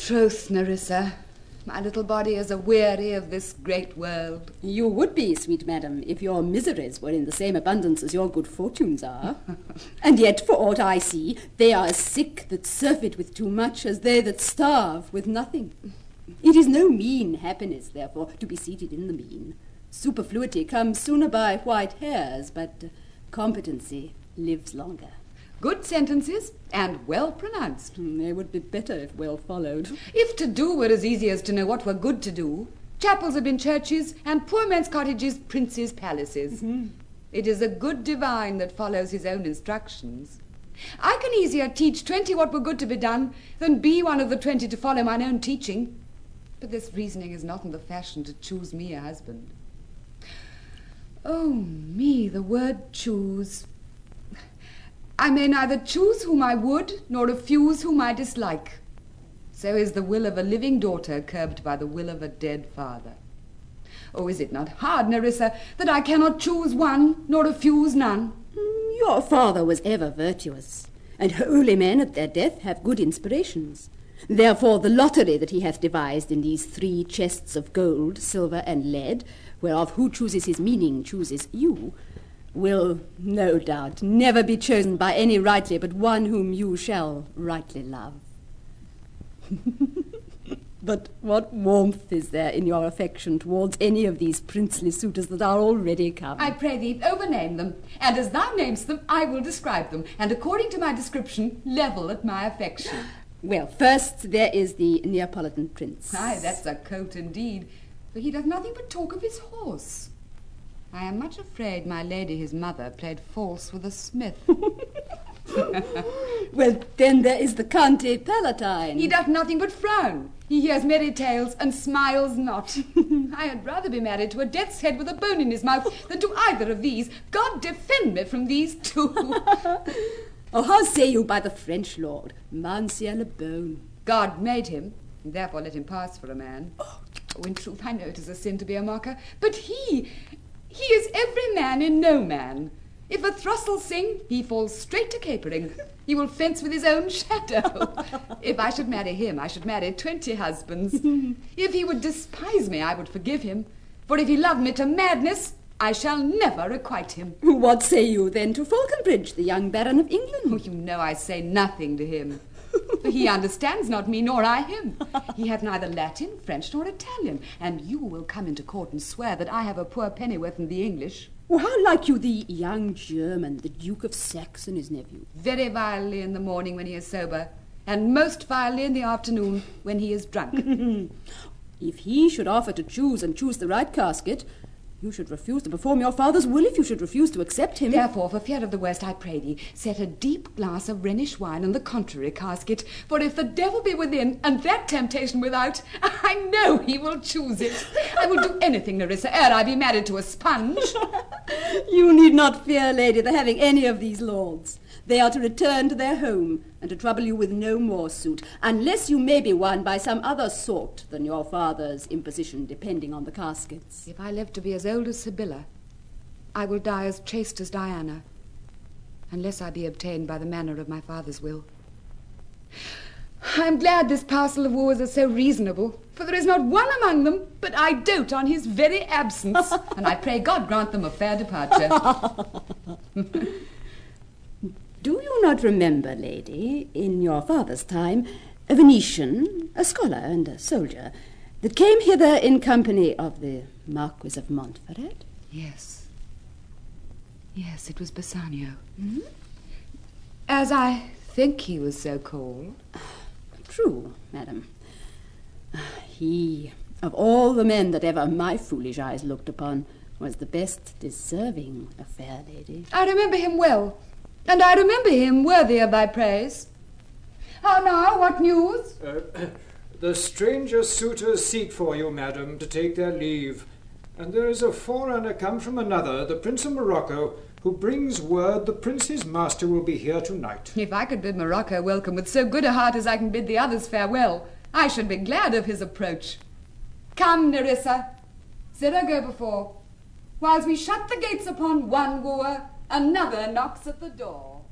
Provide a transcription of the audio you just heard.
troth, Nerissa, my little body is a-weary of this great world. You would be, sweet madam, if your miseries were in the same abundance as your good fortunes are. And yet, for aught I see, they are as sick that surfeit with too much as they that starve with nothing. It is no mean happiness, therefore, to be seated in the mean. Superfluity comes sooner by white hairs, but competency lives longer. Good sentences, and well pronounced. They would be better if well followed. If to do were as easy as to know what were good to do, chapels have been churches, and poor men's cottages princes' palaces. It is a good divine that follows his own instructions. I can easier teach 20 what were good to be done than be one of the 20 to follow mine own teaching. But this reasoning is not in the fashion to choose me a husband. Oh, me, the word choose. I may neither choose whom I would, nor refuse whom I dislike. So is the will of a living daughter curbed by the will of a dead father. Oh, is it not hard, Nerissa, that I cannot choose one, nor refuse none? Your father was ever virtuous, and holy men at their death have good inspirations. Therefore the lottery that he hath devised in these 3 chests of gold, silver, and lead, whereof who chooses his meaning chooses you, will, no doubt, never be chosen by any rightly but one whom you shall rightly love. But what warmth is there in your affection towards any of these princely suitors that are already come? I pray thee, overname them, and as thou namest them, I will describe them, and according to my description, level at my affection. Well, first there is the Neapolitan prince. Aye, that's a coat indeed, for he doth nothing but talk of his horse. I am much afraid my lady his mother played false with a smith. Well, then there is the Conte Palatine. He doth nothing but frown. He hears merry tales and smiles not. I had rather be married to a death's head with a bone in his mouth than to either of these. God defend me from these 2. Oh, how say you by the French lord, Monsieur Le Bone? God made him, and therefore let him pass for a man. Oh, in truth, I know it is a sin to be a mocker, but he is every man in no man. If a throstle sing, he falls straight to capering. He will fence with his own shadow. If I should marry him, I should marry 20 husbands. If he would despise me, I would forgive him. For if he loved me to madness, I shall never requite him. What say you then to Falconbridge, the young Baron of England? Oh, you know I say nothing to him. For he understands not me, nor I him. He hath neither Latin, French, nor Italian, and you will come into court and swear that I have a poor pennyworth in the English. Well, how like you the young German, the Duke of Saxon, his nephew? Very vilely in the morning when he is sober, and most vilely in the afternoon when he is drunk. If he should offer to choose and choose the right casket, you should refuse to perform your father's will if you should refuse to accept him. Therefore, for fear of the worst, I pray thee, set a deep glass of Rhenish wine on the contrary casket, for if the devil be within, and that temptation without, I know he will choose it. I will do anything, Nerissa, ere I be married to a sponge. You need not fear, lady, the having any of these lords. They are to return to their home, and to trouble you with no more suit, unless you may be won by some other sort than your father's imposition, depending on the caskets. If I live to be as old as Sibylla, I will die as chaste as Diana, unless I be obtained by the manner of my father's will. I am glad this parcel of wooers are so reasonable, for there is not one among them but I dote on his very absence, and I pray God grant them a fair departure. Do you not remember, lady, in your father's time, a Venetian, a scholar and a soldier, that came hither in company of the Marquis of Montferrat? Yes. Yes, it was Bassanio. Mm-hmm. As I think he was so called. True, madam. He, of all the men that ever my foolish eyes looked upon, was the best deserving a fair lady. I remember him well, and I remember him worthy of thy praise. How now, what news? The stranger suitors seek for you, madam, to take their leave, and there is a forerunner come from another, the Prince of Morocco, who brings word the prince's master will be here tonight. If I could bid Morocco welcome with so good a heart as I can bid the others farewell, I should be glad of his approach. Come, Nerissa, Sirrah go before. Whilst we shut the gates upon one wooer, another knocks at the door.